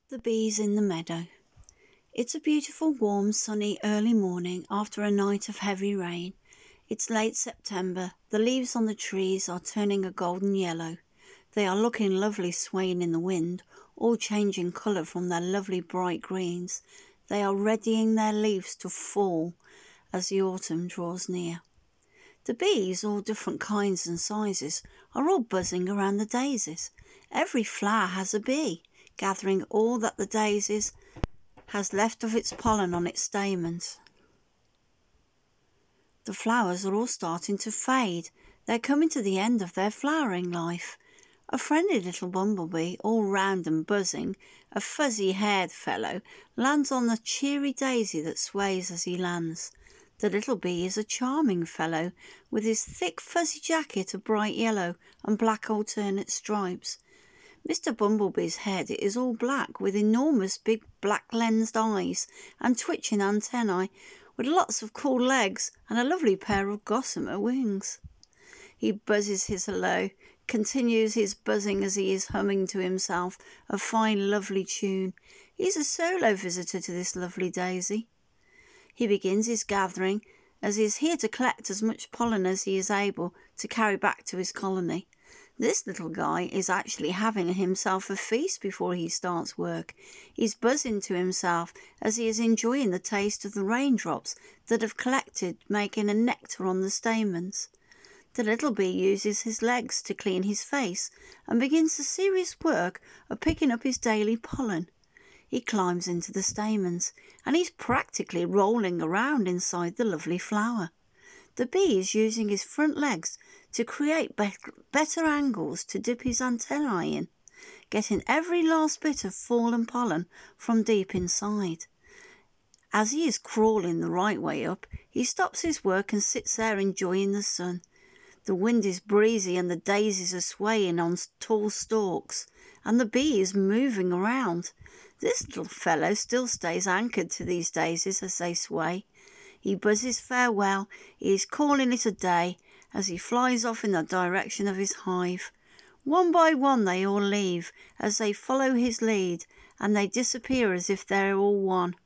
The bees in the meadow. It's a beautiful, warm, sunny early morning after a night of heavy rain. It's late September. The leaves on the trees are turning a golden yellow. They are looking lovely swaying in the wind, all changing colour from their lovely bright greens. They are readying their leaves to fall as the autumn draws near. The bees, all different kinds and sizes, are all buzzing around the daisies. Every flower has a bee, gathering all that the daisies has left of its pollen on its stamens. The flowers are all starting to fade. They're coming to the end of their flowering life. A friendly little bumblebee, all round and buzzing, a fuzzy-haired fellow, lands on the cheery daisy that sways as he lands. The little bee is a charming fellow, with his thick fuzzy jacket of bright yellow and black alternate stripes. Mr. Bumblebee's head is all black, with enormous big black lensed eyes and twitching antennae, with lots of cool legs and a lovely pair of gossamer wings. He buzzes his hello, continues his buzzing as he is humming to himself a fine lovely tune. He's a solo visitor to this lovely daisy. He begins his gathering, as he is here to collect as much pollen as he is able to carry back to his colony. This little guy is actually having himself a feast before he starts work. He's buzzing to himself as he is enjoying the taste of the raindrops that have collected, making a nectar on the stamens. The little bee uses his legs to clean his face and begins the serious work of picking up his daily pollen. He climbs into the stamens, and he's practically rolling around inside the lovely flower. The bee is using his front legs to create better angles to dip his antennae in, getting every last bit of fallen pollen from deep inside. As he is crawling the right way up, he stops his work and sits there enjoying the sun. The wind is breezy and the daisies are swaying on tall stalks, and the bee is moving around. This little fellow still stays anchored to these daisies as they sway. He buzzes farewell, he is calling it a day, as he flies off in the direction of his hive. One by one they all leave, as they follow his lead, and they disappear as if they're all one.